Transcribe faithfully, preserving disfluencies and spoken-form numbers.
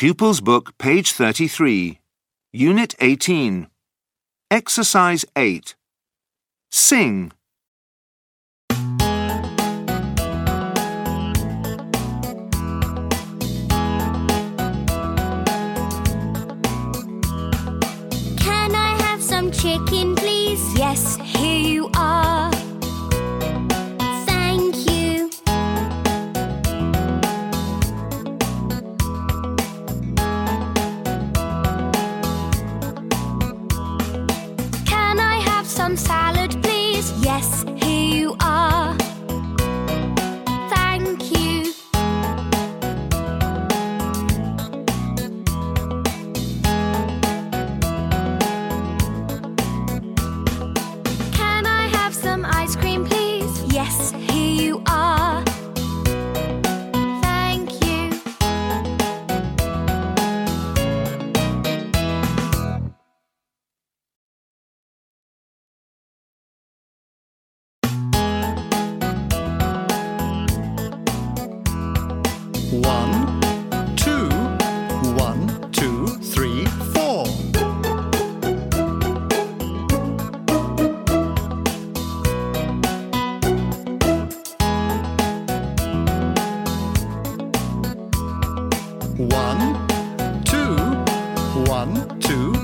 Pupils Book, page thirty-three. Unit eighteen. Exercise eight. Sing. Can I have some chicken, please? Yes, here you are. Thank you. Can I have some salad, please? Yes, here you are. Thank you. Can I have some ice cream, please? Yes, here you are. Thank you. One, two, one, two, three, four. One, two, one, two,